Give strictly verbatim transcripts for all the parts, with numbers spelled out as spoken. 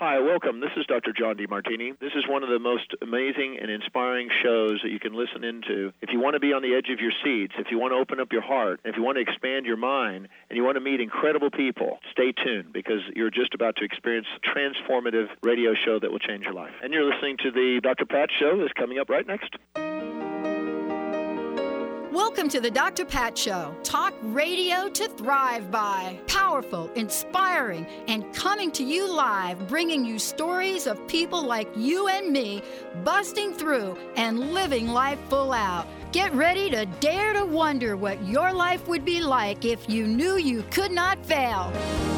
Hi, welcome. This is Doctor John DeMartini. This is one of the most amazing and inspiring shows that you can listen into. If you want to be on the edge of your seats, if you want to open up your heart, if you want to expand your mind, and you want to meet incredible people, stay tuned because you're just about to experience a transformative radio show that will change your life. And you're listening to the Doctor Pat Show that's coming up right next. Welcome to the Doctor Pat Show. Talk radio to thrive by. Powerful, inspiring, and coming to you live, bringing you stories of people like you and me busting through and living life full out. Get ready to dare to wonder what your life would be like if you knew you could not fail.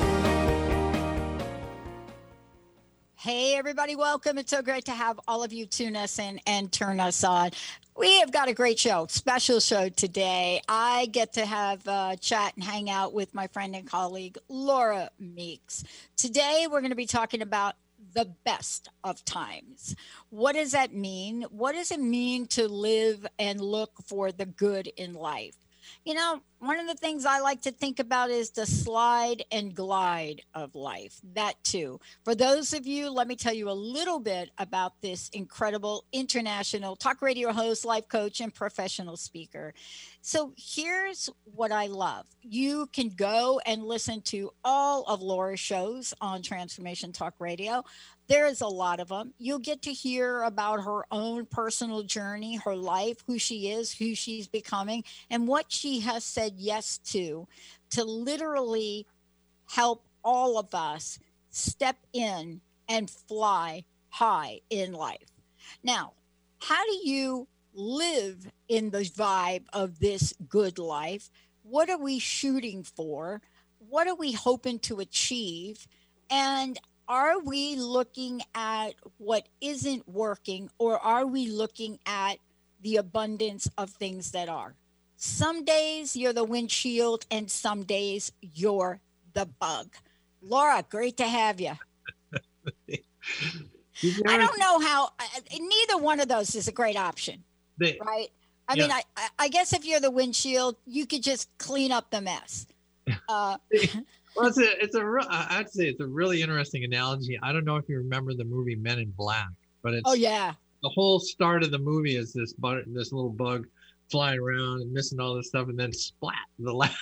Hey, everybody, welcome. It's so great to have all of you tune us in and turn us on. We have got a great show, special show today. I get to have a chat and hang out with my friend and colleague, Laura Meeks. Today, we're going to be talking about the best of times. What does that mean? What does it mean to live and look for the good in life? You know, one of the things I like to think about is the slide and glide of life, that too. For those of you, let me tell you a little bit about this incredible international talk radio host, life coach, and professional speaker. So here's what I love. You can go and listen to all of Laura's shows on Transformation Talk Radio. There is a lot of them. You'll get to hear about her own personal journey, her life, who she is, who she's becoming, and what she has said yes to, to literally help all of us step in and fly high in life. Now, how do you live in the vibe of this good life? What are we shooting for? What are we hoping to achieve? And are we looking at what isn't working, or are we looking at the abundance of things that are? Some days you're the windshield and some days you're the bug. Laura, great to have you. I don't know how, neither one of those is a great option, they, right? I yeah. mean, I, I guess if you're the windshield, you could just clean up the mess. Uh, well, it's a, it's a, I'd say it's a really interesting analogy. I don't know if you remember the movie Men in Black, but it's, oh yeah, the whole start of the movie is this bug, this little bug flying around and missing all this stuff, and then splat, the last,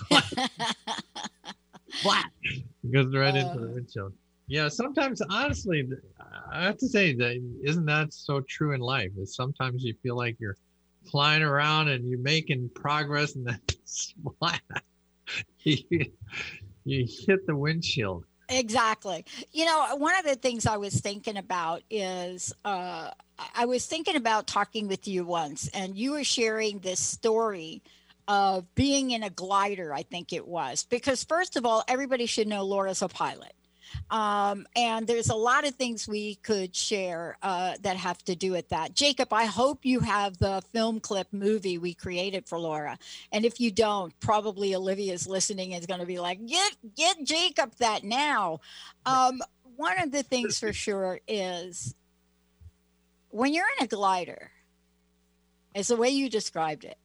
splat, goes right uh, into the windshield. Yeah, sometimes, honestly, I have to say that isn't that so true in life? Is sometimes you feel like you're flying around and you're making progress, and then splat. you, you hit the windshield. Exactly. You know, one of the things I was thinking about is uh, I was thinking about talking with you once, and you were sharing this story of being in a glider, I think it was. Because first of all, everybody should know Laura's a pilot. Um, and there's a lot of things we could share uh, that have to do with that. Jacob, I hope you have the film clip movie we created for Laura. And if you don't, probably Olivia's listening is going to be like, get, get Jacob that now. Um, one of the things for sure is when you're in a glider, it's the way you described it.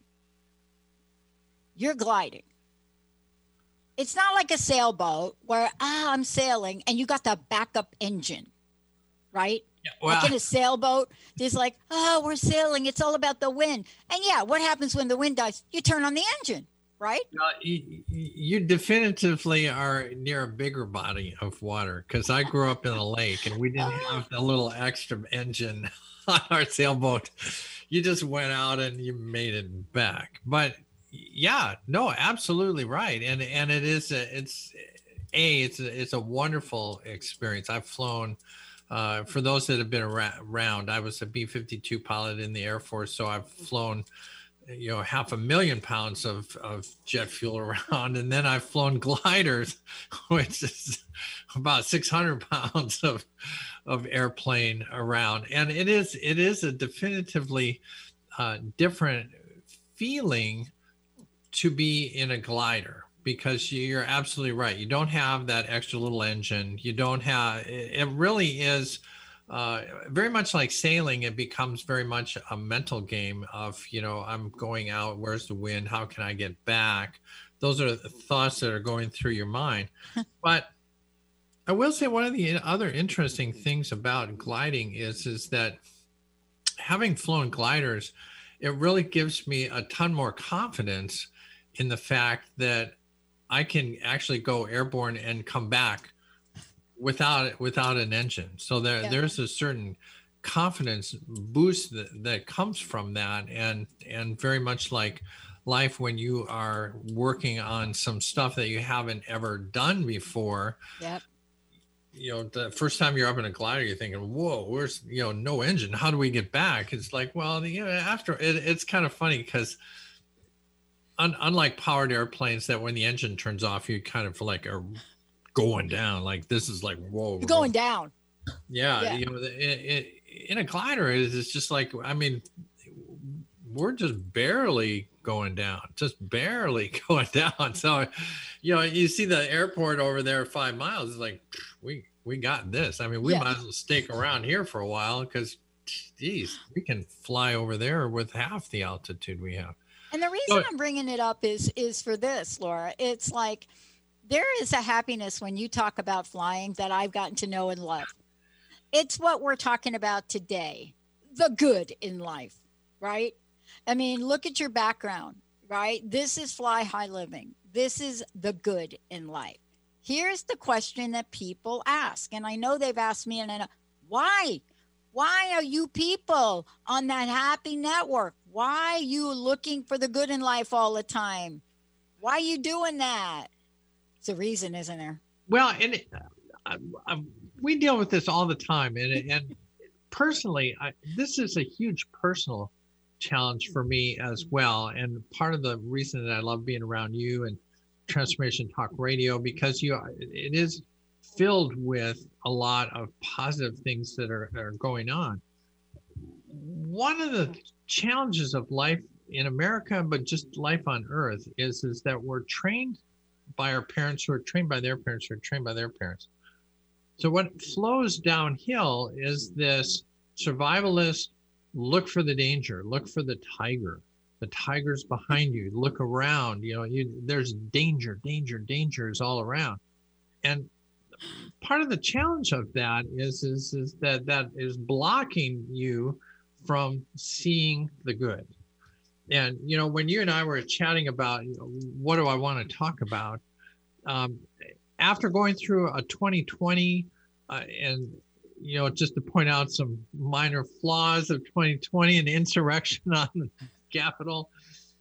You're gliding. It's not like a sailboat where, ah, I'm sailing and you got the backup engine, right? Yeah, well, like in a sailboat, there's like, oh, we're sailing. It's all about the wind. And yeah, what happens when the wind dies? You turn on the engine, right? Uh, you, you definitively are near a bigger body of water, because I grew up in a lake and we didn't have a little extra engine on our sailboat. You just went out and you made it back. But yeah, no, absolutely right. And and it is a, it's a it's a, it's a wonderful experience. I've flown uh, for those that have been around. I was a B fifty-two pilot in the Air Force, so I've flown, you know, half a million pounds of, of jet fuel around, and then I've flown gliders, which is about six hundred pounds of of airplane around. And it is it is a definitively uh, different feeling to be in a glider, because you're absolutely right. You don't have that extra little engine. You don't have, it really is uh, very much like sailing. It becomes very much a mental game of, you know, I'm going out, where's the wind? How can I get back? Those are the thoughts that are going through your mind. But I will say one of the other interesting things about gliding is is that having flown gliders, it really gives me a ton more confidence in the fact that I can actually go airborne and come back without without an engine. So there Yeah. there's a certain confidence boost that, that comes from that, and and very much like life when you are working on some stuff that you haven't ever done before. Yep. You know, the first time you're up in a glider, you're thinking, whoa, where's, you know, no engine, how do we get back? It's like, well, you know, after it, it's kind of funny because un, unlike powered airplanes that when the engine turns off, you kind of like are going down. Like this is like, whoa, You're going down. yeah, Yeah. you know, it, it, in a glider, it's it's just like, I mean, we're just barely going down, just barely going down. So, you know, you see the airport over there five miles, it's like, we we got this. I mean, we Yeah. might as well stake around here for a while because, geez, we can fly over there with half the altitude we have. And the reason So- I'm bringing it up is is for this, Laura. It's like there is a happiness when you talk about flying that I've gotten to know and love. It's what we're talking about today, the good in life, right? I mean, look at your background, right? This is fly high living. This is the good in life. Here's the question that people ask, and I know they've asked me, and I know why? Why are you people on that happy network? Why are you looking for the good in life all the time? Why are you doing that? It's a reason, isn't there? Well, and it, I, I, we deal with this all the time, and and personally, I, this is a huge personal challenge for me as well. And part of the reason that I love being around you and Transformation Talk Radio, because you, it is filled with a lot of positive things that are, are going on. One of the challenges of life in America, but just life on Earth, is is that we're trained by our parents who are trained by their parents who are trained by their parents. So what flows downhill is this survivalist, look for the danger, look for the tiger. The tiger's behind you. Look around, you know, you, there's danger, danger, danger is all around. And part of the challenge of that is, is, is that that is blocking you from seeing the good. And, you know, when you and I were chatting about, you know, what do I want to talk about? Um, after going through a twenty twenty uh, and, you know, just to point out some minor flaws of twenty twenty and insurrection on the Capitol,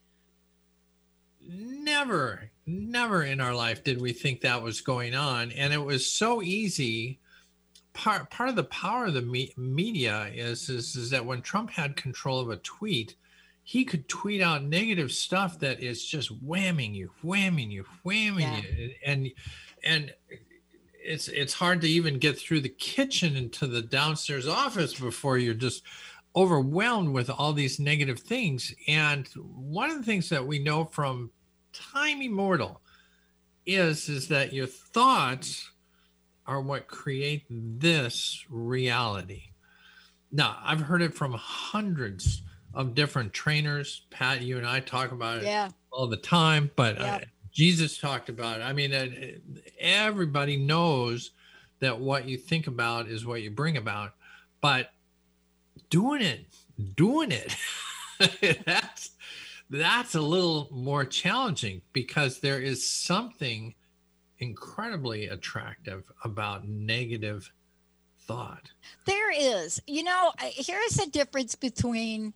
never, never in our life did we think that was going on. And it was so easy. Part, part of the power of the me- media is, is, is that when Trump had control of a tweet, he could tweet out negative stuff that is just whamming you, whamming you, whamming Yeah. you. And, and it's, it's hard to even get through the kitchen into the downstairs office before you're just overwhelmed with all these negative things. And one of the things that we know from time immortal is, is that your thoughts are what create this reality. Now, I've heard it from hundreds of different trainers. Pat, you and I talk about it Yeah. all the time, but Yeah. uh, Jesus talked about it. I mean, uh, everybody knows that what you think about is what you bring about, but doing it, doing it, that's, that's a little more challenging, because there is something incredibly attractive about negative thought. There is. You know, I- here's the difference between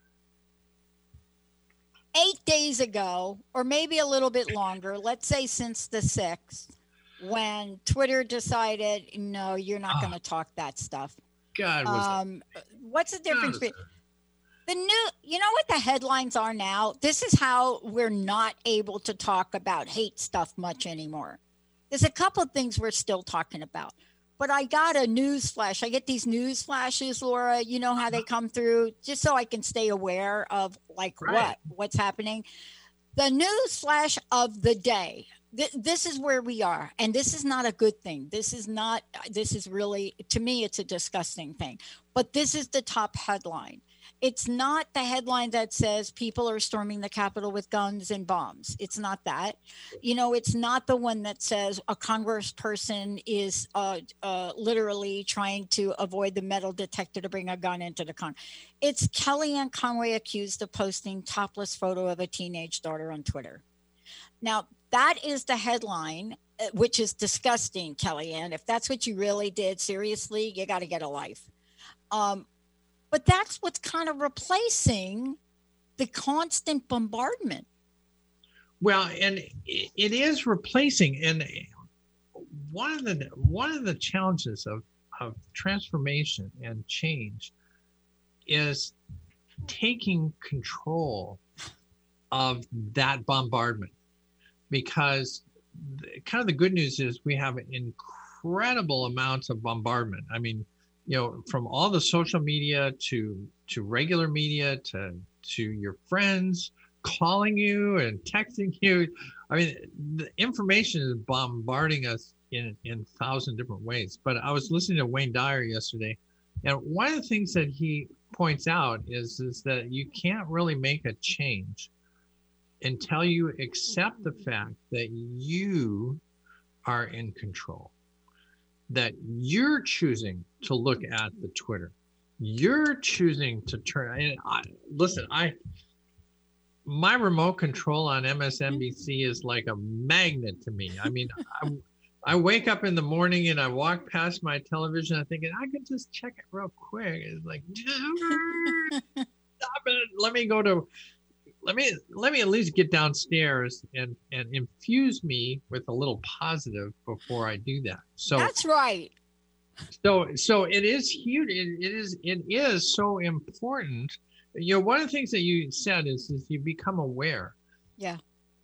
eight days ago, or maybe a little bit longer, let's say since the sixth, when Twitter decided, no, you're not Ah. going to talk that stuff. God, was Um, what's the difference? God, be- The new, you know what the headlines are now? This is how we're not able to talk about hate stuff much anymore. There's a couple of things we're still talking about. But I got a news flash. I get these news flashes, Laura. You know how they come through, just so I can stay aware of like Right. what what's happening. The news flash of the day. th- this is where we are, and this is not a good thing. This is not, this is really, to me, it's a disgusting thing. But this is the top headline. It's not the headline that says people are storming the Capitol with guns and bombs. It's not that. You know, it's not the one that says a congressperson is uh, uh, literally trying to avoid the metal detector to bring a gun into the con. It's Kellyanne Conway accused of posting topless photo of a teenage daughter on Twitter. Now, that is the headline, uh, which is disgusting, Kellyanne. If that's what you really did, seriously, you got to get a life. Um, but that's what's kind of replacing the constant bombardment. Well, and it, it is replacing. And one of the one of the challenges of, of transformation and change is taking control of that bombardment. Because the, kind of the good news is we have incredible amounts of bombardment. I mean, you know, from all the social media to to regular media to to your friends calling you and texting you. I mean, the information is bombarding us in in a thousand different ways. But I was listening to Wayne Dyer yesterday, and one of the things that he points out is is that you can't really make a change until you accept the fact that you are in control, that you're choosing to look at the Twitter, you're choosing to turn. And I, listen, I my remote control on M S N B C is like a magnet to me. I mean, I, I wake up in the morning and I walk past my television. I'm thinking I could just check it real quick. It's like, stop it. Let me go to. Let me let me at least get downstairs and, and infuse me with a little positive before I do that. So that's right. So so it is huge. It, it is it is so important. You know, one of the things that you said is is you become aware. Yeah.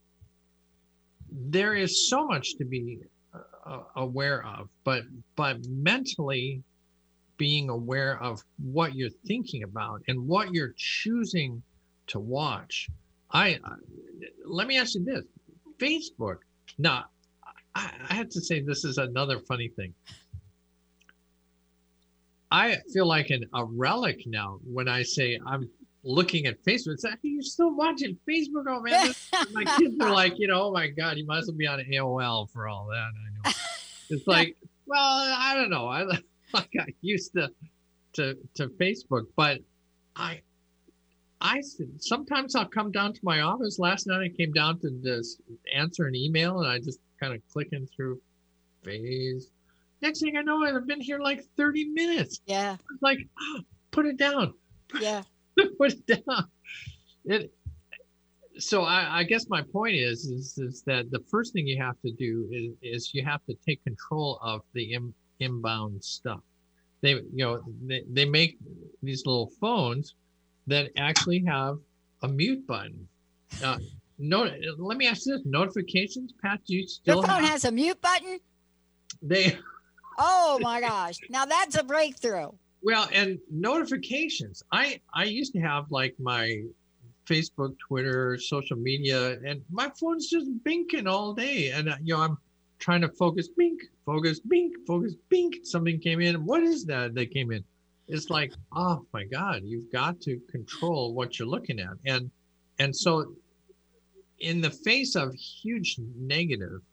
There is so much to be uh, aware of, but but mentally being aware of what you're thinking about and what you're choosing to watch. I uh, let me ask you this: Facebook. Now, I, I have to say this is another funny thing. I feel like an, a relic now when I say I'm looking at Facebook. It's like, you're still watching Facebook? Oh man, this, my kids are like, you know, oh my God, you must be on A O L for all that. I know. It's like, well, I don't know. I I got used to to to Facebook, but I. I sometimes I'll come down to my office. Last night I came down to just answer an email and I just kind of clicking through phase. Next thing I know, I've been here like thirty minutes. Yeah. It's like, oh, put it down. Yeah. Put it down. It, so I, I guess my point is, is, is that the first thing you have to do is, is you have to take control of the in, inbound stuff. They, you know, they, they make these little phones that actually have a mute button. Uh, no, let me ask you this: notifications, Pat? Do you still? Your phone have, has a mute button. They. Oh my gosh! Now that's a breakthrough. Well, and notifications. I I used to have like my Facebook, Twitter, social media, and my phone's just binking all day, and uh, you know I'm trying to focus, bink, focus, bink, focus, bink. Something came in. What is that that came in? It's like, oh my God, you've got to control what you're looking at. And and so in the face of huge negative,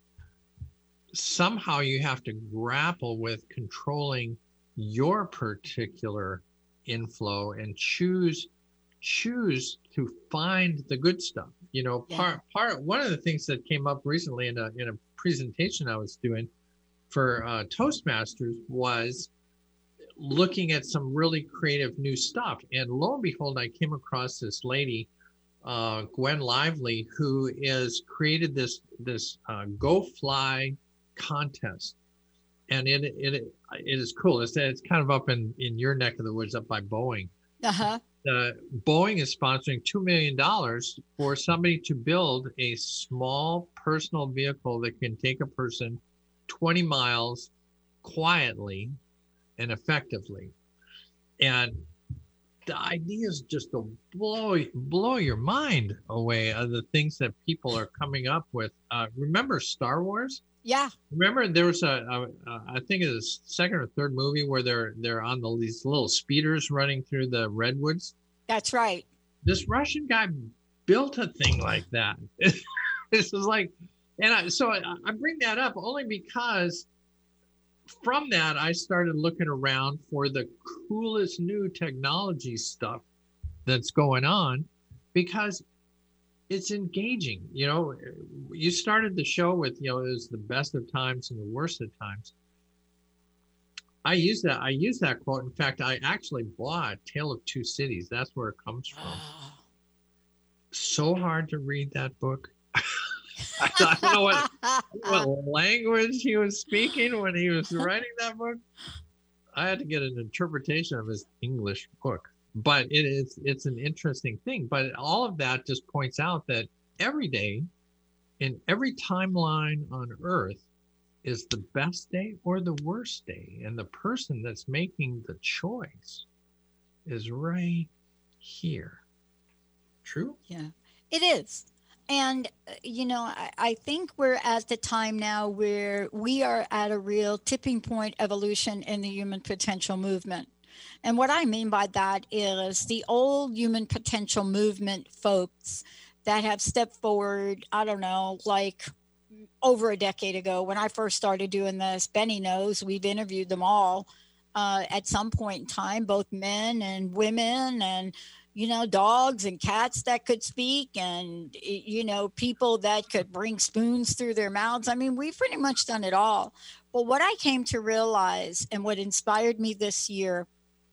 somehow you have to grapple with controlling your particular inflow and choose choose to find the good stuff. You know, Yeah. part part one of the things that came up recently in a in a presentation I was doing for uh, Toastmasters was looking at some really creative new stuff. And lo and behold, I came across this lady, uh, Gwen Lively, who has created this this uh, Go Fly contest. And it it it is cool. It's, it's kind of up in, in your neck of the woods, up by Boeing. Uh-huh. Uh, Boeing is sponsoring two million dollars for somebody to build a small personal vehicle that can take a person twenty miles quietly and effectively. And the ideas just will blow blow your mind away of the things that people are coming up with. Uh, remember Star Wars? Yeah. Remember there was a, a, a I think it was second or third movie where they're they're on the, these little speeders running through the redwoods. That's right. This Russian guy built a thing like that. This is like, and I, so I, I bring that up only because from that, I started looking around for the coolest new technology stuff that's going on, because it's engaging. You know, you started the show with, you know, it was the best of times and the worst of times. I use that. I use that quote. In fact, I actually bought Tale of Two Cities. That's where it comes from. So hard to read that book. I don't know what, what language he was speaking when he was writing that book. I had to get an interpretation of his English book, but it is it's an interesting thing. But all of that just points out that every day, in every timeline on Earth, is the best day or the worst day, and the person that's making the choice is right here. True? Yeah, it is. And, you know, I, I think we're at the time now where we are at a real tipping point evolution in the human potential movement. And what I mean by that is the old human potential movement folks that have stepped forward, I don't know, like over a decade ago when I first started doing this. Benny knows, we've interviewed them all uh, at some point in time, both men and women, and you know, dogs and cats that could speak, and, you know, people that could bring spoons through their mouths. I mean, we've pretty much done it all. But what I came to realize, and what inspired me this year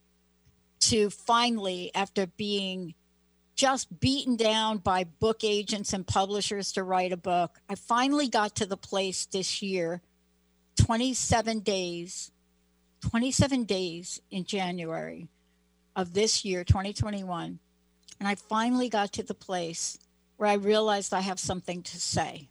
to finally, after being just beaten down by book agents and publishers to write a book, I finally got to the place this year, twenty-seven days, twenty-seven days in January of this year, twenty twenty-one, and I finally got to the place where I realized I have something to say.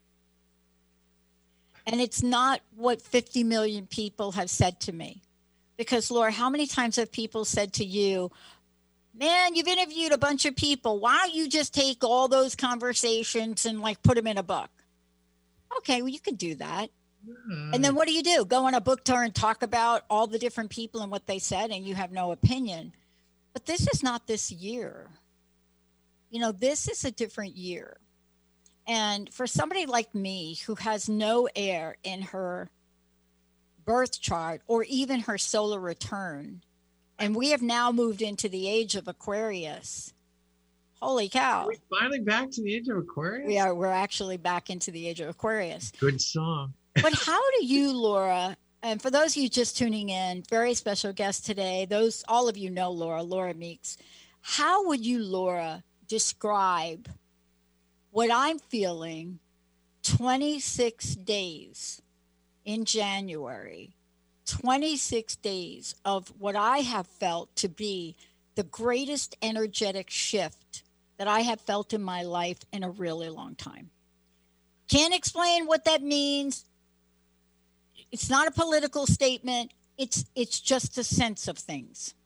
And it's not what fifty million people have said to me. Because, Laura, how many times have people said to you, man, you've interviewed a bunch of people. Why don't you just take all those conversations and like put them in a book? Okay, well, you could do that. And then what do you do? Go on a book tour and talk about all the different people and what they said, and you have no opinion. But this is not this year. You know, this is a different year. And for somebody like me who has no air in her birth chart or even her solar return, and we have now moved into the age of Aquarius. Holy cow. Are we finally back to the age of Aquarius? We are, we're actually back into the age of Aquarius. Good song. But how do you, Laura, and for those of you just tuning in, very special guest today, those, all of you know Laura, Laura Meeks. How would you, Laura, describe what I'm feeling twenty-six days in January, twenty-six days of what I have felt to be the greatest energetic shift that I have felt in my life in a really long time? Can't explain what that means. It's not a political statement. It's it's just a sense of things.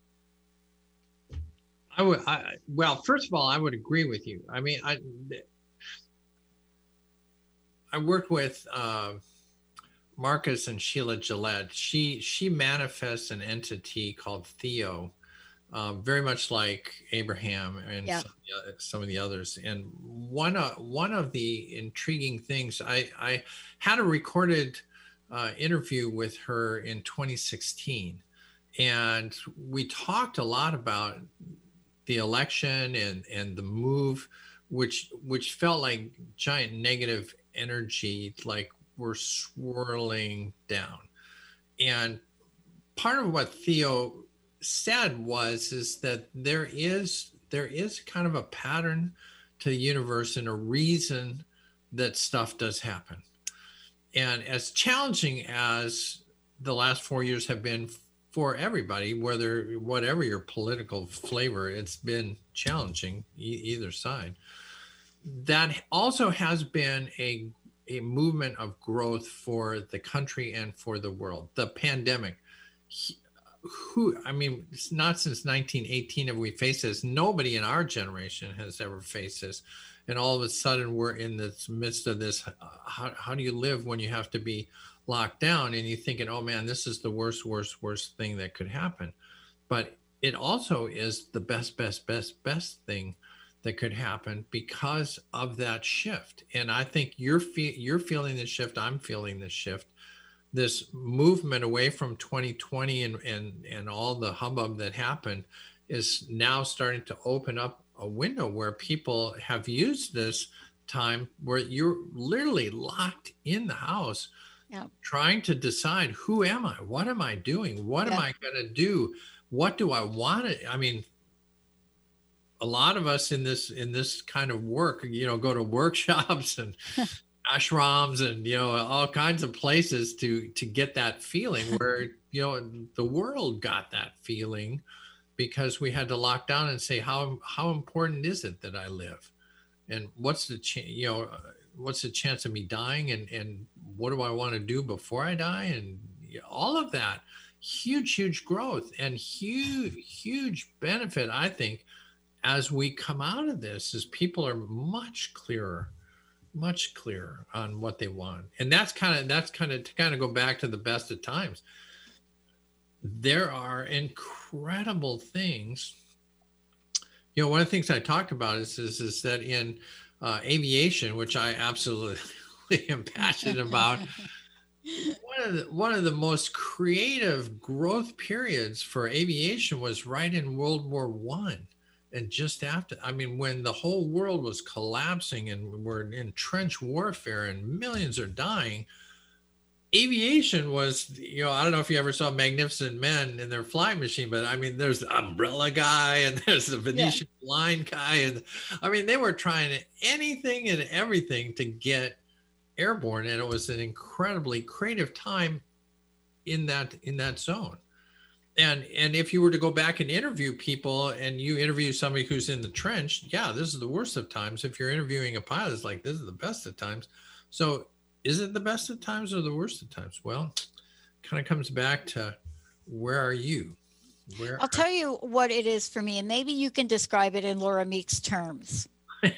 I would, I, well, first of all, I would agree with you. I mean, I, I worked with uh, Marcus and Sheila Gillette. She she manifests an entity called Theo, um, very much like Abraham and yeah. some, of the, some of the others. And one uh, one of the intriguing things, I I had a recorded uh, interview with her in twenty sixteen, and we talked a lot about the election and and the move, which which felt like giant negative energy, like we're swirling down. And part of what Theo said was is that there is there is kind of a pattern to the universe and a reason that stuff does happen. And as challenging as the last four years have been for everybody, whether whatever your political flavor, it's been challenging e- either side. That also has been a a movement of growth for the country and for the world. The pandemic, he, who, I mean, it's not since nineteen eighteen have we faced this. Nobody in our generation has ever faced this. And all of a sudden we're in the midst of this. Uh, how, how do you live when you have to be locked down? And you're thinking, oh man, this is the worst, worst, worst thing that could happen. But it also is the best, best, best, best thing that could happen because of that shift. And I think you're fe- you're feeling the shift. I'm feeling the shift. This movement away from twenty twenty and, and, and all the hubbub that happened is now starting to open up a window where people have used this time where you're literally locked in the house, yeah, trying to decide, who am I? What am I doing? What yeah. am I going to do? What do I want to, I mean, a lot of us in this, in this kind of work, you know, go to workshops and ashrams and, you know, all kinds of places to, to get that feeling where, you know, the world got that feeling because we had to lock down and say, how, how important is it that I live? And what's the, ch- you know, what's the chance of me dying? And, and what do I want to do before I die? And all of that, huge, huge growth and huge, huge benefit, I think, as we come out of this, is people are much clearer, much clearer on what they want. And that's kind of, that's kind of to kind of go back to the best of times. There are incredible things. You know, one of the things I talked about is, is, is that in uh, aviation, which I absolutely am passionate about, one of the, one of the most creative growth periods for aviation was right in World War One. And just after, I mean, when the whole world was collapsing and we're in trench warfare and millions are dying, aviation was, you know, I don't know if you ever saw Magnificent Men in their flying machine, but I mean, there's the umbrella guy and there's the Venetian yeah. line guy. And I mean, they were trying anything and everything to get airborne. And it was an incredibly creative time in that, in that zone. And and if you were to go back and interview people and you interview somebody who's in the trench, yeah, this is the worst of times. If you're interviewing a pilot, it's like, this is the best of times. So is it the best of times or the worst of times? Well, kind of comes back to, where are you? Where I'll are- tell you what it is for me, and maybe you can describe it in Laura Meek's terms.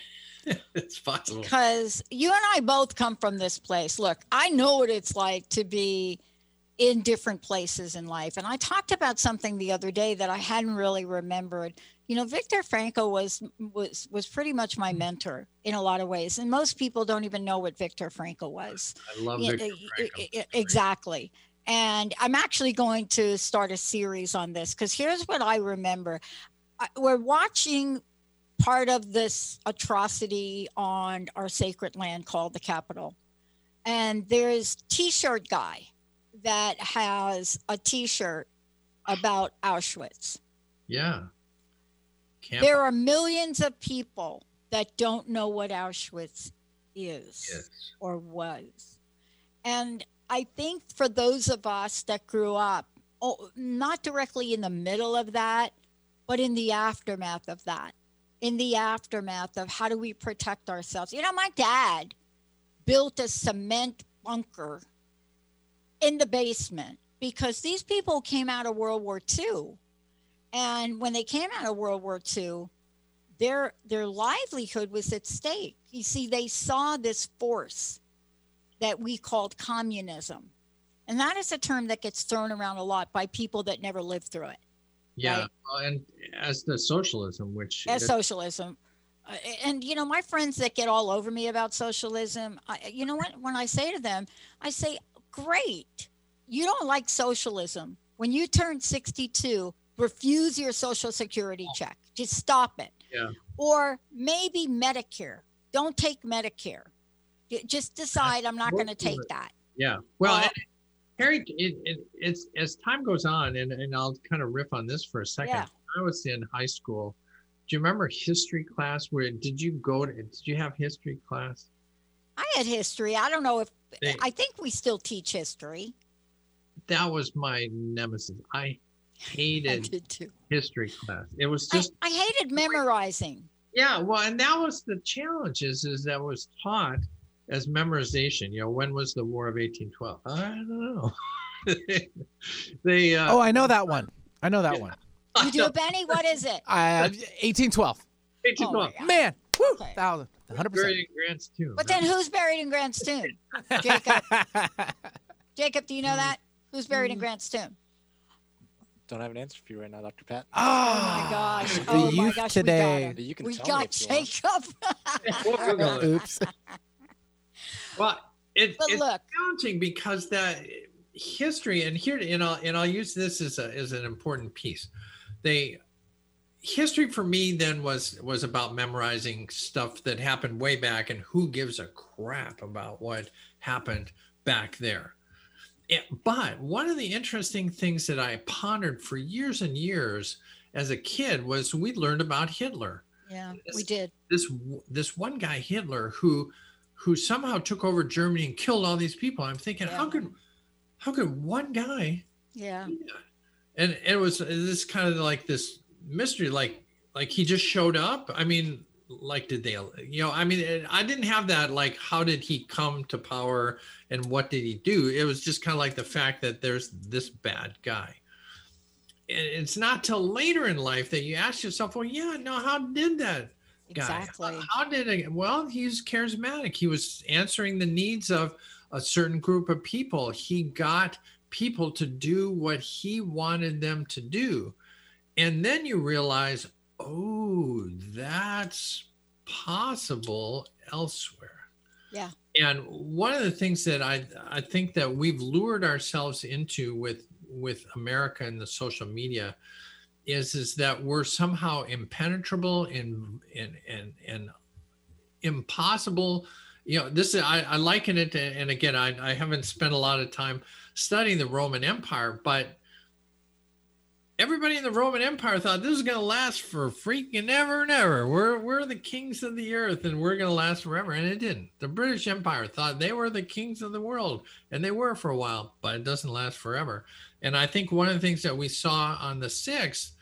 It's possible. Because you and I both come from this place. Look, I know what it's like to be in different places in life. And I talked about something the other day that I hadn't really remembered. You know, Viktor Frankl was was was pretty much my mentor in a lot of ways. And most people don't even know what Viktor Frankl was. I love Viktor Frankl. Exactly. And I'm actually going to start a series on this because here's what I remember. We're watching part of this atrocity on our sacred land called the Capitol. And there's T-shirt guy that has a T-shirt about Auschwitz. Yeah. Camp. There are millions of people that don't know what Auschwitz is yes. or was. And I think for those of us that grew up, oh, not directly in the middle of that, but in the aftermath of that, in the aftermath of how do we protect ourselves? You know, my dad built a cement bunker in the basement because these people came out of World War Two. And when they came out of World War Two, their their livelihood was at stake. You see, they saw this force that we called communism. And that is a term that gets thrown around a lot by people that never lived through it. Yeah, right? And as the socialism, which... As socialism. Uh, and, you know, my friends that get all over me about socialism, I, you know what? When I say to them, I say, great. You don't like socialism. When you turn sixty-two, refuse your Social Security check. Just stop it. Yeah. Or maybe Medicare. Don't take Medicare. Just decide I'm not going to take that. Yeah. Well, uh, Harry, it, it, it's as time goes on, and, and I'll kind of riff on this for a second. Yeah. I was in high school. Do you remember history class? Where did you go to? Did you have history class? I had history. I don't know if they, I think we still teach history. That was my nemesis. I hated I did too. History class. It was just I, I hated memorizing. Yeah, well, and that was the challenge is, is that was taught as memorization. You know, when was the War of eighteen twelve? I don't know. they. Uh, oh, I know that one. I know that one. You do, Benny? What is it? Uh, eighteen twelve. eighteen Oh, twelve. my God. Man, woo, Okay. thousand, one hundred percent. Buried in Grant's tomb. But then who's buried in Grant's tomb? Jacob. Jacob, do you know that? Who's buried in Grant's tomb? Don't have an answer for you right now, Doctor Pat. Oh my gosh. The Oh my youth gosh. today. We got, You can we tell me got if you want. Jacob. We'll Google it. Oops. Well, it, But it's look. challenging because that history, and here, and I'll, and I'll use this as a, as an important piece. They, history for me then was, was about memorizing stuff that happened way back, and who gives a crap about what happened back there. It, but one of the interesting things that I pondered for years and years as a kid was we learned about Hitler. Yeah, we did. This this one guy Hitler who who somehow took over Germany and killed all these people. I'm thinking, Yeah. how could how could one guy? Yeah. And it was this kind of like this mystery, like like he just showed up. I mean, like did they? You know, I mean, I didn't have that. Like, how did he come to power? And what did he do? It was just kind of like the fact that there's this bad guy. And it's not till later in life that you ask yourself, well, yeah, no, how did that guy? Exactly. How did it? Well, he's charismatic. He was answering the needs of a certain group of people. He got people to do what he wanted them to do. And then you realize, oh, that's possible elsewhere. Yeah. And one of the things that I I think that we've lured ourselves into with with America and the social media is is that we're somehow impenetrable and and and and impossible. You know, this is I, I liken it to, and again, I, I haven't spent a lot of time studying the Roman Empire, but everybody in the Roman Empire thought this is going to last for freaking ever and ever. We're we're the kings of the earth, and we're going to last forever. And it didn't. The British Empire thought they were the kings of the world, and they were for a while, but it doesn't last forever. And I think one of the things that we saw on the sixth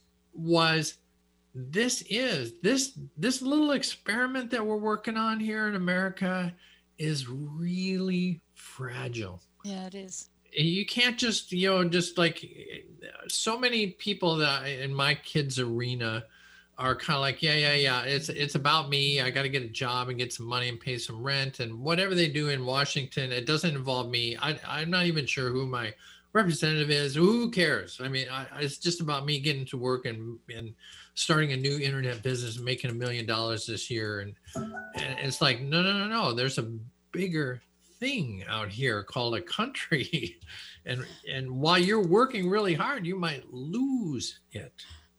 was this is this this little experiment that we're working on here in America is really fragile. Yeah, it is. You can't just, you know, just like so many people that in my kids' arena are kind of like, yeah, yeah, yeah, it's it's about me. I got to get a job and get some money and pay some rent, and whatever they do in Washington, it doesn't involve me. I, I'm not even sure who my representative is. Who cares? I mean, I, it's just about me getting to work and and starting a new internet business, and making a million dollars this year, and and it's like, no, no, no, no. There's a bigger thing out here called a country, and and while you're working really hard, you might lose it,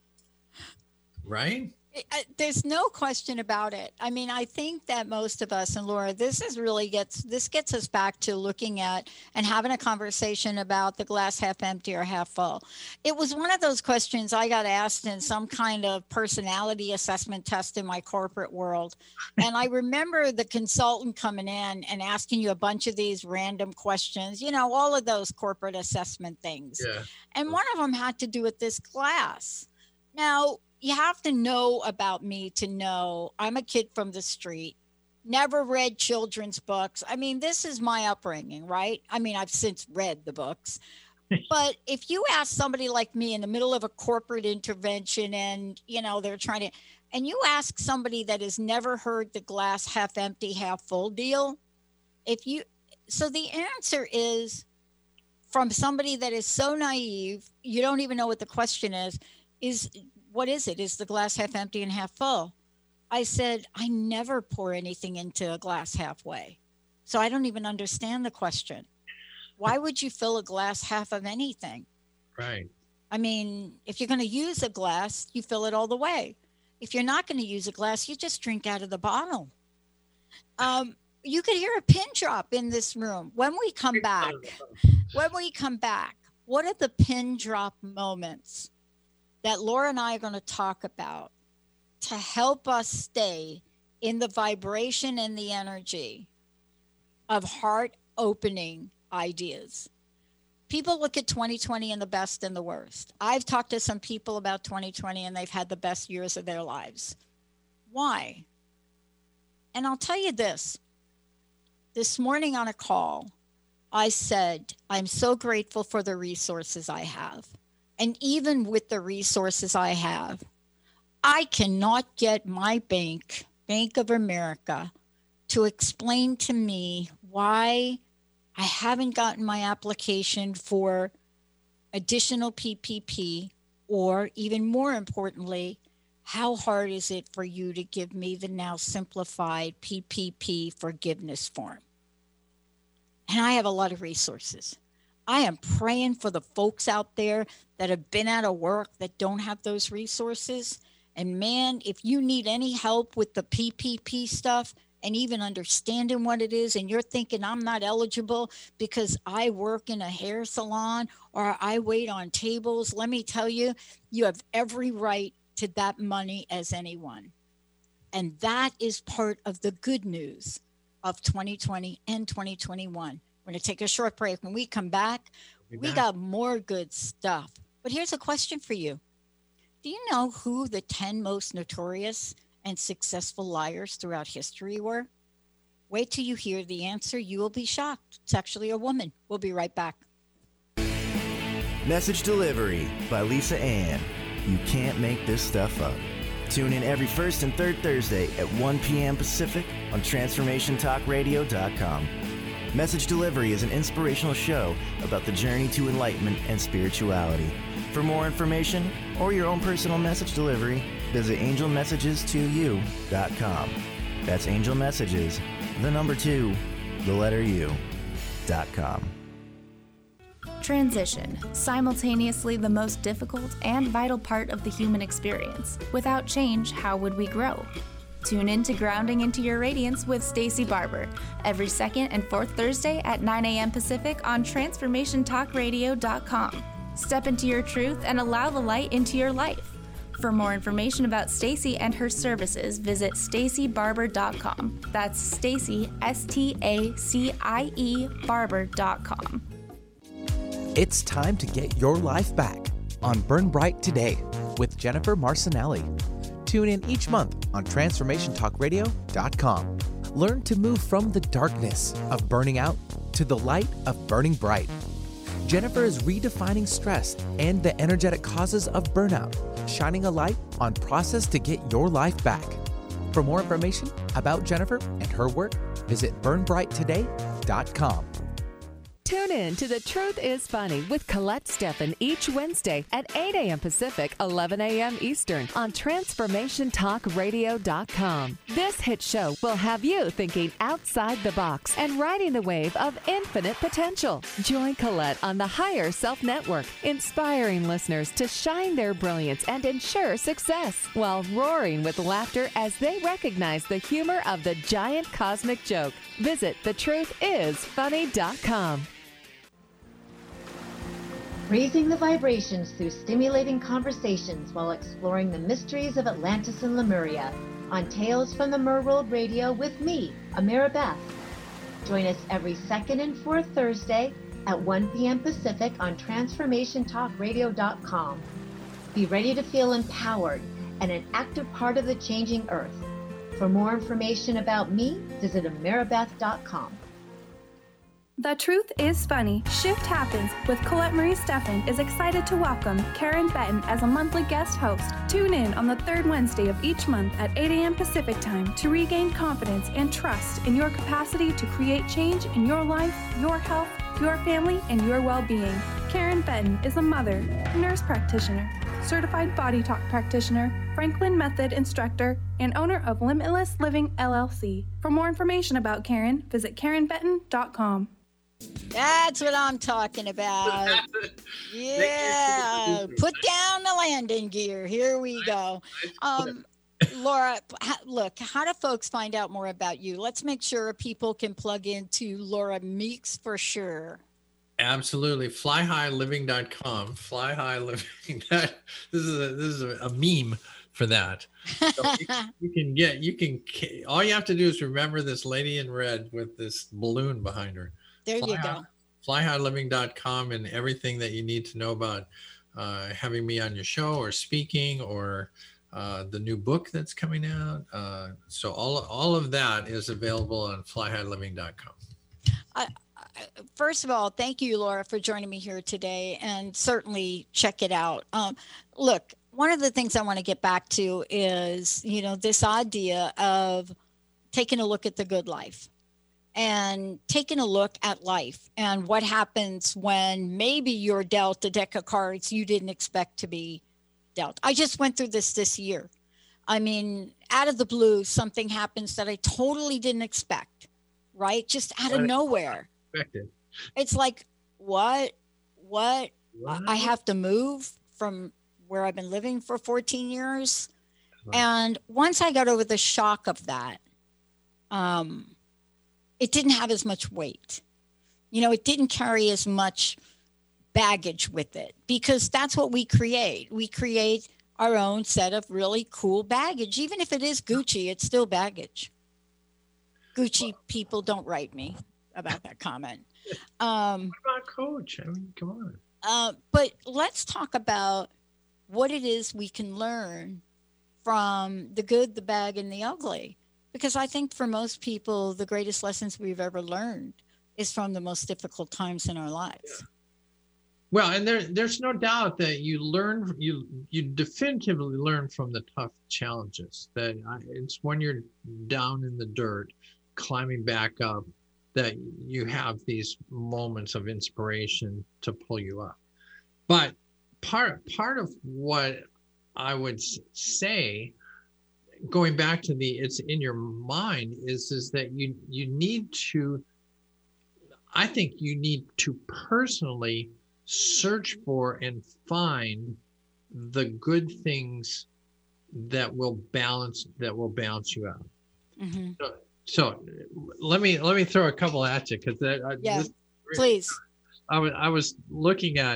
right? I- There's no question about it. I mean, I think that most of us, and Laura, this is really gets this gets us back to looking at and having a conversation about the glass half empty or half full. It was one of those questions I got asked in some kind of personality assessment test in my corporate world. And I remember the consultant coming in and asking you a bunch of these random questions, you know, all of those corporate assessment things. Yeah. And one of them had to do with this glass. Now, you have to know about me to know I'm a kid from the street, never read children's books. I mean, this is my upbringing, right? I mean, I've since read the books. But if you ask somebody like me in the middle of a corporate intervention and, you know, they're trying to, and you ask somebody that has never heard the glass half empty, half full deal, if you, so the answer is from somebody that is so naive, you don't even know what the question is, is, what is it? Is the glass half empty and half full? I said, I never pour anything into a glass halfway. So I don't even understand the question. Why would you fill a glass half of anything? Right. I mean, if you're going to use a glass, you fill it all the way. If you're not going to use a glass, you just drink out of the bottle. Um, you could hear a pin drop in this room. When we come back, when we come back, what are the pin drop moments that Laura and I are going to talk about to help us stay in the vibration and the energy of heart opening ideas? People look at twenty twenty and the best and the worst. I've talked to some people about twenty twenty and they've had the best years of their lives. Why? And I'll tell you this. This morning on a call, I said, I'm so grateful for the resources I have. And even with the resources I have, I cannot get my bank, Bank of America, to explain to me why I haven't gotten my application for additional P P P, or even more importantly, how hard is it for you to give me the now simplified P P P forgiveness form? And I have a lot of resources. I am praying for the folks out there that have been out of work that don't have those resources. And man, if you need any help with the P P P stuff and even understanding what it is, and you're thinking I'm not eligible because I work in a hair salon or I wait on tables, let me tell you, you have every right to that money as anyone. And that is part of the good news of twenty twenty and twenty twenty-one. We're going to take a short break. When we come back, we got more good stuff. But here's a question for you. Do you know who the ten most notorious and successful liars throughout history were? Wait till you hear the answer. You will be shocked. It's actually a woman. We'll be right back. Message Delivery by Lisa Ann. You can't make this stuff up. Tune in every first and third Thursday at one p.m. Pacific on transformation talk radio dot com. Message Delivery is an inspirational show about the journey to enlightenment and spirituality. For more information or your own personal message delivery, visit angel messages two u dot com. That's Angel Messages, the number two, the letter U, dot com. Transition, simultaneously the most difficult and vital part of the human experience. Without change, how would we grow? Tune in to Grounding into Your Radiance with Stacey Barber every second and fourth Thursday at nine a.m. Pacific on transformation talk radio dot com. Step into your truth and allow the light into your life. For more information about Stacey and her services, visit stacey barber dot com. That's Stacey, S T A C I E, barber dot com. It's time to get your life back on Burn Bright Today with Jennifer Marcinelli. Tune in each month on transformation talk radio dot com. Learn to move from the darkness of burning out to the light of burning bright. Jennifer is redefining stress and the energetic causes of burnout, shining a light on process to get your life back. For more information about Jennifer and her work, visit burn bright today dot com. Tune in to The Truth is Funny with Colette Steffen each Wednesday at eight a.m. Pacific, eleven a.m. Eastern on transformation talk radio dot com. This hit show will have you thinking outside the box and riding the wave of infinite potential. Join Colette on the Higher Self Network, inspiring listeners to shine their brilliance and ensure success while roaring with laughter as they recognize the humor of the giant cosmic joke. Visit the truth is funny dot com. Raising the vibrations through stimulating conversations while exploring the mysteries of Atlantis and Lemuria on Tales from the Merworld Radio with me, Amira Beth. Join us every second and fourth Thursday at one p.m. Pacific on transformation talk radio dot com. Be ready to feel empowered and an active part of the changing earth. For more information about me, visit amira beth dot com. The Truth is Funny. Shift Happens with Colette Marie Steffen is excited to welcome Karen Benton as a monthly guest host. Tune in on the third Wednesday of each month at eight a.m. Pacific time to regain confidence and trust in your capacity to create change in your life, your health, your family, and your well-being. Karen Benton is a mother, nurse practitioner, certified body talk practitioner, Franklin Method instructor, and owner of Limitless Living L L C. For more information about Karen, visit karen benton dot com. That's what I'm talking about. Yeah. Put down the landing gear. Here we go. Um, Laura, look, how do folks find out more about you? Let's make sure people can plug into Laura Meeks for sure. Absolutely. fly high living dot com. Fly High Living. That, this is a, this is a, a meme for that. So you, you can get, you can, all you have to do is remember this lady in red with this balloon behind her. There fly you high, go. fly high living dot com and everything that you need to know about uh, having me on your show or speaking or uh, the new book that's coming out. Uh, so all, all of that is available on fly high living dot com. I, first of all, thank you, Laura, for joining me here today, and certainly check it out. Um, look, one of the things I want to get back to is, you know, this idea of taking a look at the good life and taking a look at life and what happens when maybe you're dealt a deck of cards you didn't expect to be dealt. I just went through this this year. I mean, out of the blue, something happens that I totally didn't expect, right? Just out of nowhere. Expected. It's like, what, what, What? I have to move from where I've been living for fourteen years. Right. And once I got over the shock of that, um, it didn't have as much weight. You know, it didn't carry as much baggage with it, because that's what we create. We create our own set of really cool baggage. Even if it is Gucci, it's still baggage. Gucci people don't write me about that comment. Um, What about Coach? I mean, come on. uh, but let's talk about what it is we can learn from the good, the bad, and the ugly. Because I think for most people, the greatest lessons we've ever learned is from the most difficult times in our lives. Well, and there, there's no doubt that you learn, you you definitively learn from the tough challenges. That I, it's when you're down in the dirt, climbing back up, that you have these moments of inspiration to pull you up. But part part of what I would s- say, going back to the it's in your mind, is is that you you need to. I think you need to personally search for and find the good things that will balance that will balance you out. Mm-hmm. So, so let me let me throw a couple at you, because that Yeah, this, please. I was I was looking at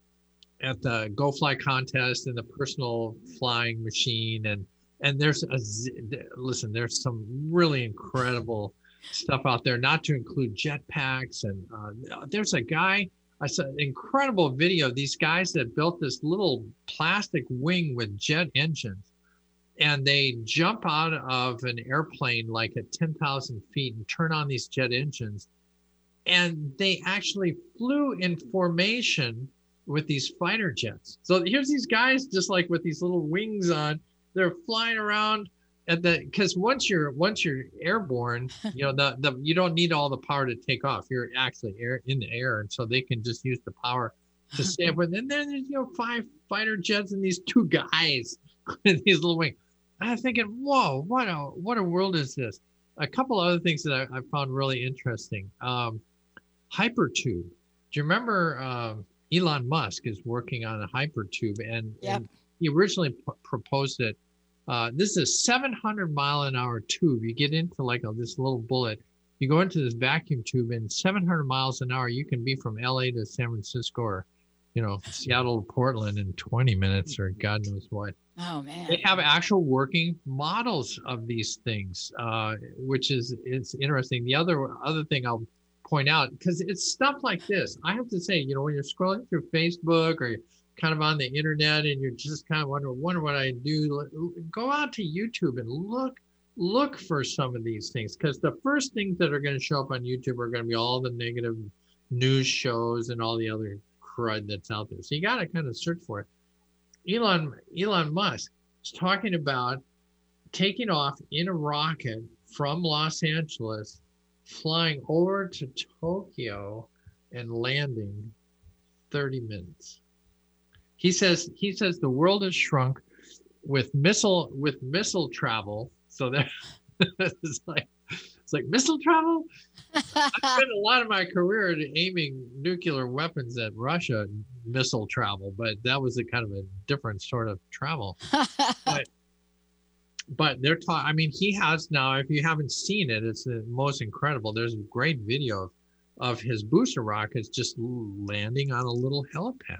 at the Go Fly contest and the personal flying machine, and and there's a z- listen there's some really incredible stuff out there, not to include jetpacks, and uh, there's a guy. I saw an incredible video of these guys that built this little plastic wing with jet engines, and they jump out of an airplane like at ten thousand feet and turn on these jet engines. And they actually flew in formation with these fighter jets. So here's these guys just like with these little wings on, they're flying around at the, because once you're once you're airborne, you know, the, the you don't need all the power to take off. You're actually air in the air, and so they can just use the power to stay up with. And then there's, you know, five fighter jets and these two guys with these little wings. I'm thinking, whoa, what a what a world is this? A couple other things that I, I found really interesting. Um, Hypertube. Do you remember um, Elon Musk is working on a Hypertube, and, Yep. and he originally p- proposed it. Uh, this is a seven hundred mile an hour tube. You get into like a, this little bullet. You go into this vacuum tube, and seven hundred miles an hour, you can be from L A to San Francisco, or, you know, Seattle to Portland in twenty minutes, or God knows what. Oh, man. They have actual working models of these things, uh, which is it's interesting. The other other thing I'll point out, because it's stuff like this. I have to say, you know, when you're scrolling through Facebook or you're kind of on the internet and you're just kind of wondering, wonder what I do, go out to YouTube and look look for some of these things, because the first things that are going to show up on YouTube are going to be all the negative news shows and all the other crud that's out there. So you got to kind of search for it. Elon Elon Musk is talking about taking off in a rocket from Los Angeles, flying over to Tokyo, and landing thirty minutes. He says he says the world has shrunk with missile with missile travel. So that it's like it's like missile travel. I spent a lot of my career aiming nuclear weapons at Russia, missile travel, but that was a kind of a different sort of travel. but, but they're talking, I mean, he has now, if you haven't seen it, it's the most incredible. There's a great video of, of his booster rockets just landing on a little helipad.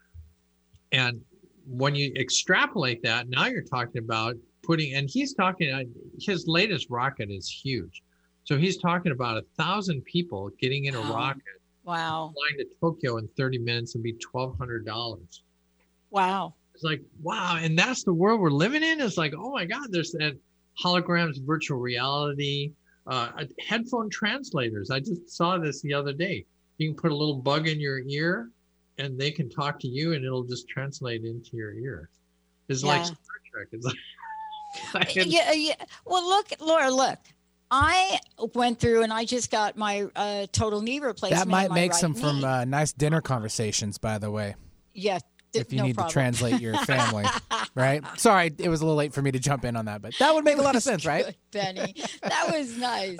And when you extrapolate that, now you're talking about putting, and he's talking, his latest rocket is huge. So he's talking about a thousand people getting in a Wow. rocket, Wow. flying to Tokyo in thirty minutes and be twelve hundred dollars. Wow. It's like, wow. And that's the world we're living in. It's like, oh my God, there's that holograms, virtual reality. Uh, headphone translators. I just saw this the other day. You can put a little bug in your ear and they can talk to you and it'll just translate into your ear. It's yeah. like Star Trek. It's like, yeah, yeah. Well, look, Laura, look. I went through and I just got my uh, total knee replacement. That might make right some knee. from uh, nice dinner conversations, by the way. Yeah. If you no need problem. to translate your family, right? Sorry, it was a little late for me to jump in on that, but that would make a lot of sense, right? Good, Benny, that was nice.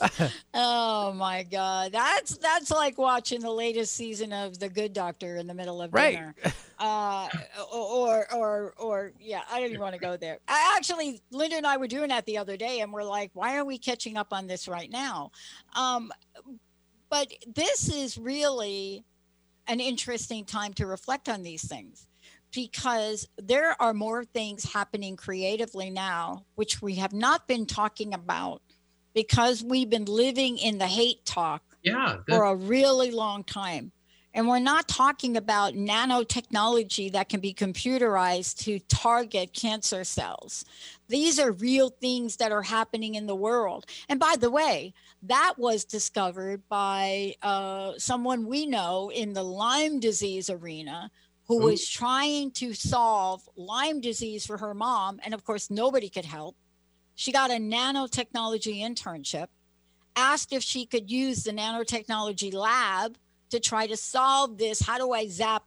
Oh my God, that's that's like watching the latest season of The Good Doctor in the middle of right. dinner. Uh, or or or yeah, I didn't want to go there. I, actually, Linda and I were doing that the other day, and we're like, why are we catching up on this right now? Um, but this is really an interesting time to reflect on these things, because there are more things happening creatively now, which we have not been talking about because we've been living in the hate talk yeah, for a really long time. And we're not talking about nanotechnology that can be computerized to target cancer cells. These are real things that are happening in the world. And by the way, that was discovered by uh, someone we know in the Lyme disease arena, who Ooh. was trying to solve Lyme disease for her mom. And of course, nobody could help. She got a nanotechnology internship, asked if she could use the nanotechnology lab to try to solve this. How do I zap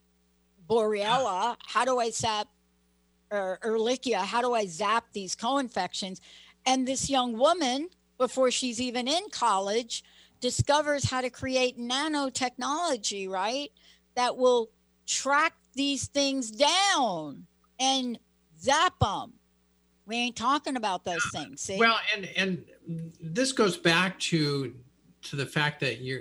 Borrelia? How do I zap er, Ehrlichia? How do I zap these co-infections? And this young woman, before she's even in college, discovers how to create nanotechnology, right? That will track these things down and zap them. We ain't talking about those things. See? Well, and and this goes back to to the fact that you're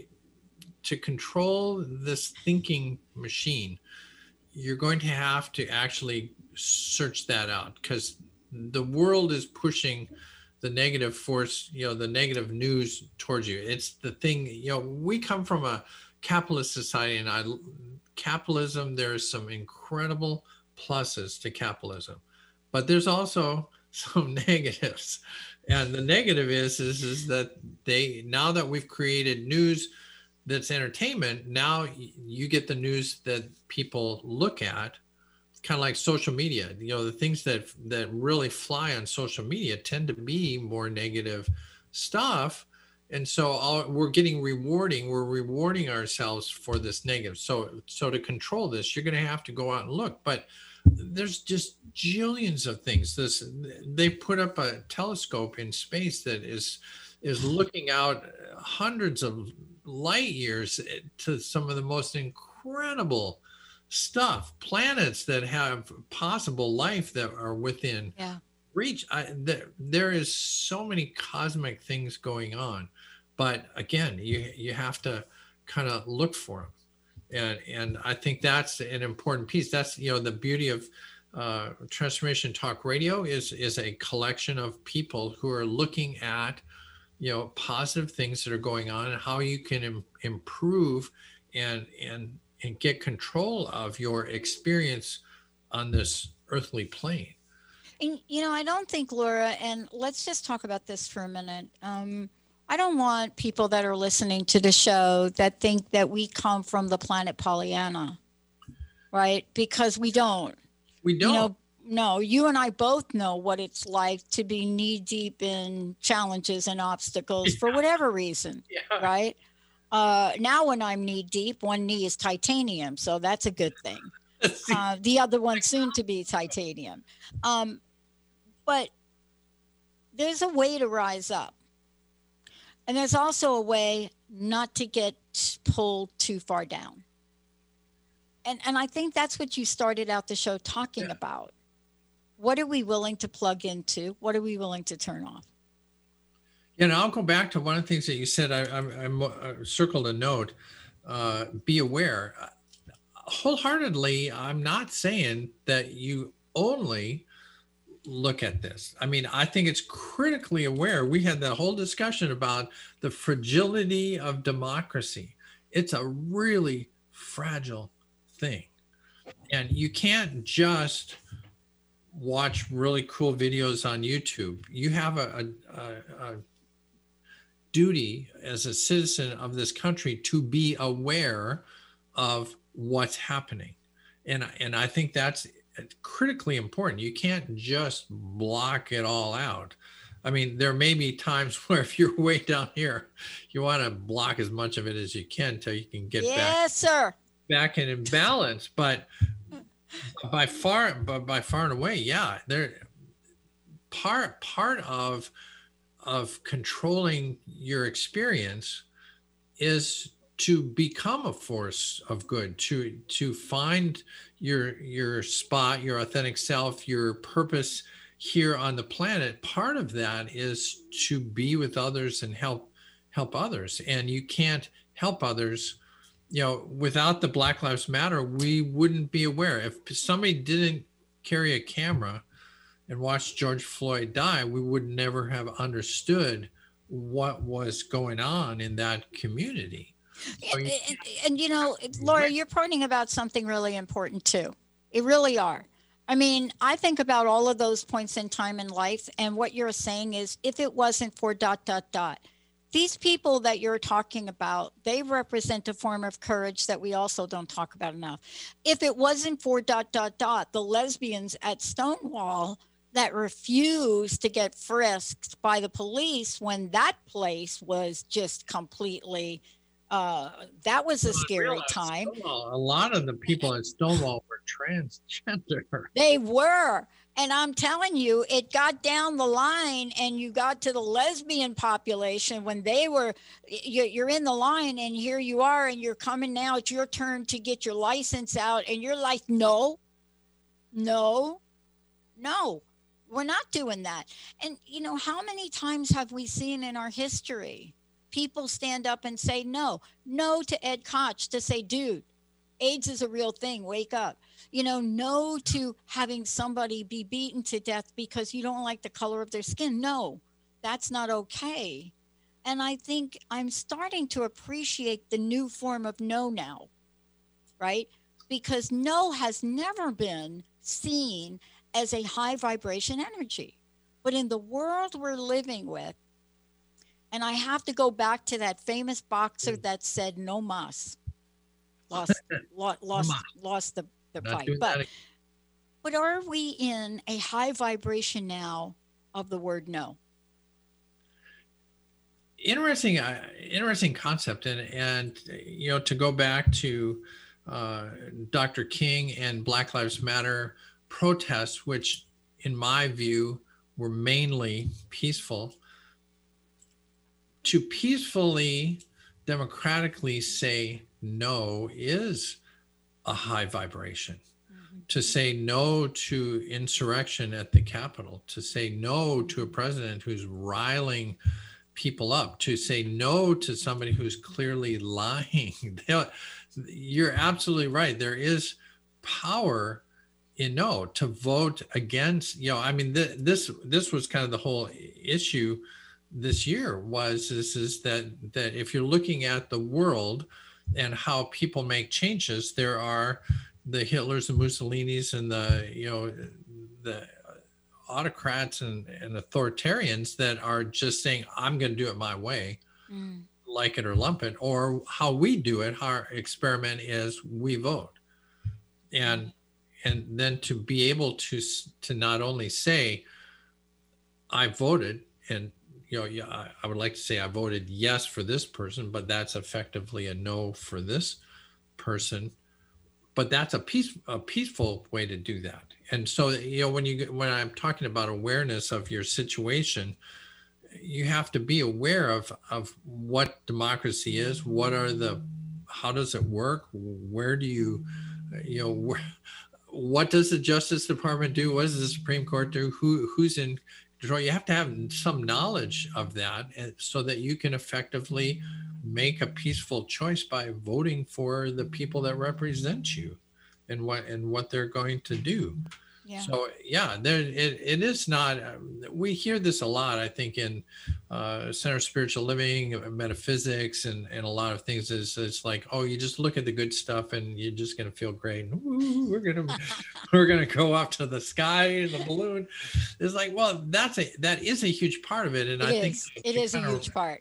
to control this thinking machine, you're going to have to actually search that out, because the world is pushing the negative force, you know, the negative news towards you. It's the thing, you know, we come from a capitalist society, and I, capitalism, there's some incredible pluses to capitalism, but there's also some negatives. And the negative is, is, is that they, now that we've created news that's entertainment, now you get the news that people look at, kind of like social media. You know, the things that that really fly on social media tend to be more negative stuff. And so all, we're getting rewarding, we're rewarding ourselves for this negative. So, so to control this, you're going to have to go out and look. But there's just jillions of things. This, they put up a telescope in space that is is looking out hundreds of light years to some of the most incredible stuff, planets that have possible life that are within yeah. reach. I, there, there is so many cosmic things going on, but again, you you have to kind of look for them, and and I think that's an important piece. That's, you know, the beauty of uh, Transformation Talk Radio is is a collection of people who are looking at, you know, positive things that are going on and how you can im- improve and and and get control of your experience on this earthly plane. And, you know, I don't think, Laura, and let's just talk about this for a minute. Um, I don't want people that are listening to the show that think that we come from the planet Pollyanna, right? Because we don't. We don't. You know, no, you and I both know what it's like to be knee deep in challenges and obstacles yeah. for whatever reason, yeah. right? Uh, now when I'm knee deep, one knee is titanium, so that's a good thing. Uh, the other one soon to be titanium. Um, but there's a way to rise up. And there's also a way not to get pulled too far down. And and I think that's what you started out the show talking yeah. about. What are we willing to plug into? What are we willing to turn off? Yeah, and I'll go back to one of the things that you said. I, I, I circled a note, uh, be aware. Wholeheartedly, I'm not saying that you only look at this. I mean, I think it's critically aware. We had the whole discussion about the fragility of democracy. It's a really fragile thing. And you can't just watch really cool videos on YouTube. You have a, a, a, a duty as a citizen of this country to be aware of what's happening. And, and I think that's critically important. You can't just block it all out. I mean, there may be times where if you're way down here, you want to block as much of it as you can till you can get yes, back, yes, sir. back in balance. But by far, but by far and away, yeah, there part part of of controlling your experience is to become a force of good, to to find your your spot, your authentic self, your purpose here on the planet. Part of that is to be with others and help help others. And you can't help others, you know, without the Black Lives Matter, we wouldn't be aware. If somebody didn't carry a camera and watch George Floyd die, we would never have understood what was going on in that community. So and, you, and, and, you know, Laura, you're pointing about something really important too. It really are. I mean, I think about all of those points in time in life, and what you're saying is, if it wasn't for dot, dot, dot, these people that you're talking about, they represent a form of courage that we also don't talk about enough. If it wasn't for dot, dot, dot, the lesbians at Stonewall that refused to get frisked by the police when that place was just completely, uh, that was a well, scary time. Stonewall, a lot of the people at Stonewall were transgender. They were. And I'm telling you, it got down the line and you got to the lesbian population when they were, you're in the line and here you are and you're coming now, it's your turn to get your license out. And you're like, no, no, no, we're not doing that. And you know, how many times have we seen in our history, people stand up and say, no, no to Ed Koch, to say, dude, AIDS is a real thing, wake up. You know, no to having somebody be beaten to death because you don't like the color of their skin. No, that's not okay. And I think I'm starting to appreciate the new form of no now, right? Because no has never been seen as a high vibration energy. But in the world we're living with, and I have to go back to that famous boxer that said no mas, lost, lost, lost, lost the the fight. But, but are we in a high vibration now of the word no? Interesting, uh, interesting concept. And, and, you know, to go back to uh, Doctor King and Black Lives Matter protests, which in my view were mainly peaceful, to peacefully, democratically say no is a high vibration. Mm-hmm. To say no to insurrection at the Capitol, to say no to a president who's riling people up, to say no to somebody who's clearly lying. You're absolutely right. There is power in no. To vote against, you know, I mean, th- this this was kind of the whole issue this year was is, is that that if you're looking at the world and how people make changes, there are the Hitlers and Mussolinis and the, you know, the autocrats and, and authoritarians that are just saying, I'm going to do it my way, mm. like it or lump it, or how we do it, our experiment is we vote. And, and then to be able to, to not only say, I voted, and you know, yeah, I, I would like to say I voted yes for this person, but that's effectively a no for this person. But that's a peace, a peaceful way to do that. And so, you know, when you when I'm talking about awareness of your situation, you have to be aware of of what democracy is. What are the, how does it work? Where do you, you know, where, what does the Justice Department do? What does the Supreme Court do? Who who's in control? You have to have some knowledge of that so that you can effectively make a peaceful choice by voting for the people that represent you and what and what they're going to do. Yeah. So yeah, there it, it is not. Uh, we hear this a lot, I think, in uh, Center of Spiritual Living, metaphysics, and, and a lot of things. Is it's like, oh, you just look at the good stuff, and you're just going to feel great. Ooh, we're gonna we're gonna go up to the sky, the balloon. It's like, well, that's a that is a huge part of it, and it I is. think it is a huge part.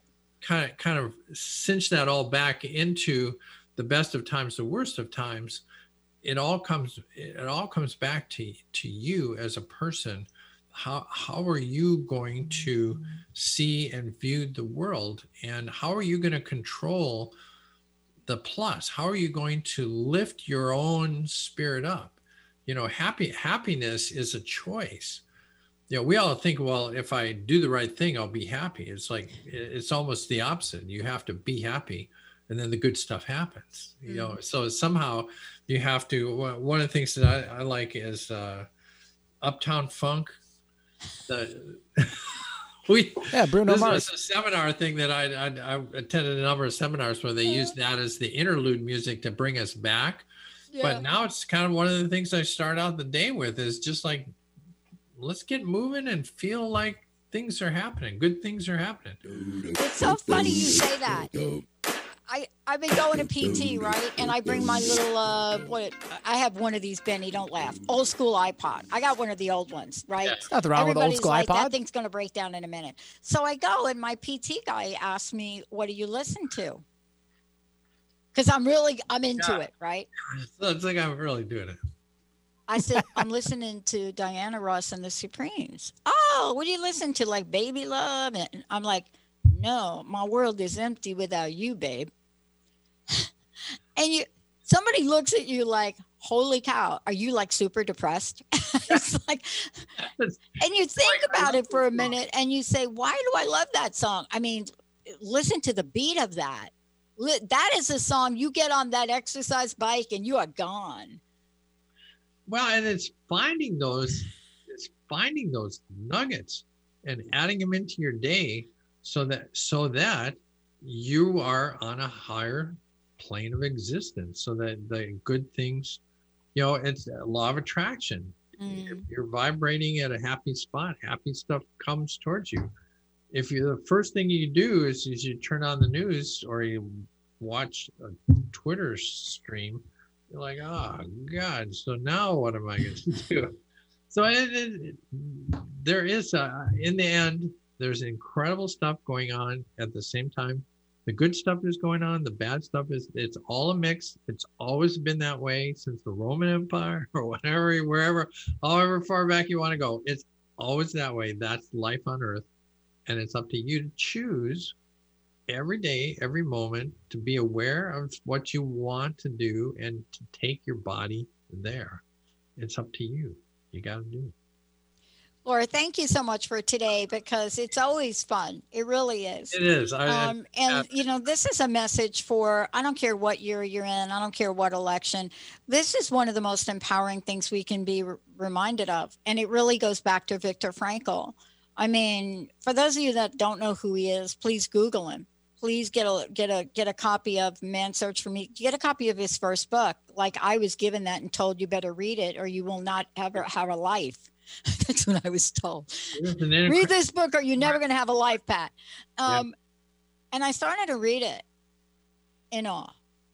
kind of kind of cinch that all back into the best of times, the worst of times, it all comes it all comes back to to you as a person. How how are you going to see and view the world, and how are you going to control the plus? How are you going to lift your own spirit up? You know, happy happiness is a choice. You know, we all think, well, if I do the right thing, I'll be happy. It's like, it's almost the opposite. You have to be happy, and then the good stuff happens. You know, so somehow you have to. One of the things that I, I like is uh, Uptown Funk. The, we yeah, Bruno this Mars. was a seminar thing that I, I I attended a number of seminars where they used that as the interlude music to bring us back. Yeah. But now it's kind of one of the things I start out the day with is just like, let's get moving and feel like things are happening. Good things are happening. It's so funny you say that. I, I've been going to P T, right? And I bring my little, uh, what, I have one of these, Benny, don't laugh, old school iPod. I got one of the old ones, right? Yeah. Nothing wrong with old school like, iPod. That thing's going to break down in a minute. So I go, and my P T guy asked me, what do you listen to? Because I'm really, I'm into yeah. it, right? It's like I'm really doing it. I said, I'm listening to Diana Ross and the Supremes. Oh, what do you listen to? Like Baby Love? And I'm like, no, my world is empty without you, babe. And you, somebody looks at you like, holy cow, are you like super depressed? It's like, and you think about it for a minute and you say, why do I love that song? I mean, listen to the beat of that. That is a song you get on that exercise bike and you are gone. Well, and it's finding those, it's finding those nuggets and adding them into your day so that, so that you are on a higher plane of existence, so that the good things, you know, it's a law of attraction. Mm. If you're vibrating at a happy spot, happy stuff comes towards you. If you, the first thing you do is, is you turn on the news or you watch a Twitter stream, you're like, oh God, so now what am I going to do? So it, it, there is, a, in the end, there's incredible stuff going on at the same time. The good stuff is going on. The bad stuff is, it's all a mix. It's always been that way since the Roman Empire or whatever, wherever, however far back you want to go. It's always that way. That's life on earth. And it's up to you to choose every day, every moment, to be aware of what you want to do and to take your body there. It's up to you. You got to do it. Laura, thank you so much for today, because it's always fun. It really is. It is. I, um, and, I, you know, this is a message for, I don't care what year you're in. I don't care what election. This is one of the most empowering things we can be re- reminded of. And it really goes back to Viktor Frankl. I mean, for those of you that don't know who he is, please Google him. Please get a get a get a copy of Man's Search for Me. Get a copy of his first book. Like I was given that and told you better read it, or you will not have a, have a life. That's what I was told. Read this book, or you're never going to have a life, Pat. Um, yep. And I started to read it in awe.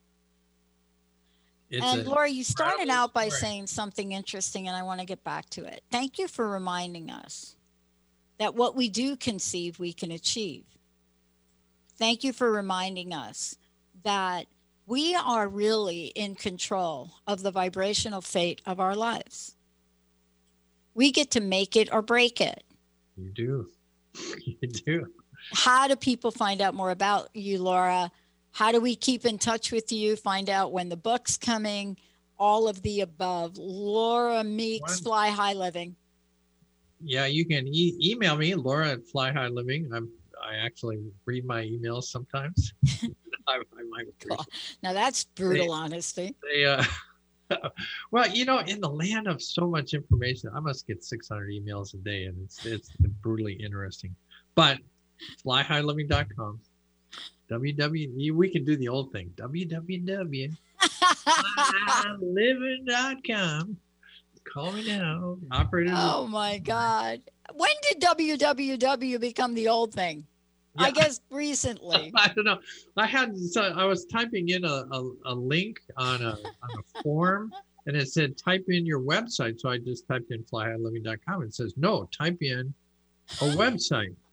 It's and Laura, you started out by story. saying something interesting, and I want to get back to it. Thank you for reminding us that what we do conceive, we can achieve. Thank you for reminding us that we are really in control of the vibrational fate of our lives. We get to make it or break it. You do. You do. How do people find out more about you, Laura? How do we keep in touch with you? Find out when the book's coming, all of the above. Laura Meeks, One. Fly High Living. Yeah, you can e- email me, Laura at Fly High Living. I'm I actually read my emails sometimes. I, I might read. Now that's brutal they, honesty. They, uh, well, you know, in the land of so much information, I must get six hundred emails a day, and it's it's brutally interesting. But fly high living dot com, W W, we can do the old thing, w w w dot fly high living dot com. Call me now, operator. Oh my God! When did w w w become the old thing? Yeah. I guess recently. I don't know. I had so I was typing in a, a, a link on a on a form, and it said type in your website. So I just typed in fly high living dot com. It says no, type in a website.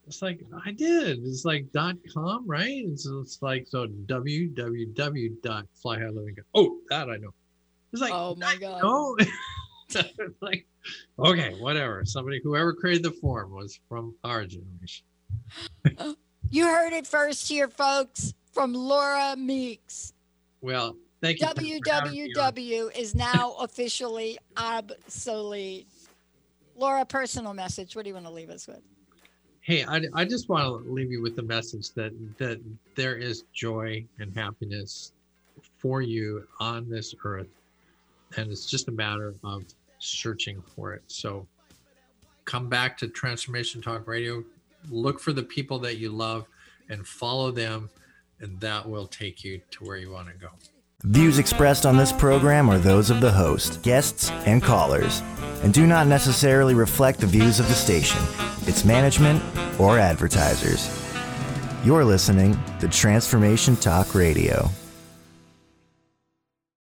It's like, I did. It's like dot com, right? It's, it's like, so www dot fly high living. Oh, that I know. It's like, oh my God. No. Like, okay, whatever. Somebody, whoever created the form was from our generation. You heard it first here, folks, from Laura Meeks. Well, thank you. W W W is now officially obsolete. Laura, personal message. What do you want to leave us with? Hey, I, I just want to leave you with the message that that there is joy and happiness for you on this earth, and it's just a matter of searching for it. So come back to Transformation Talk Radio, look for the people that you love and follow them, and that will take you to where you want to go. Views expressed on this program are those of the host, guests, and callers, and do not necessarily reflect the views of the station, its management, or advertisers. You're listening to Transformation Talk Radio.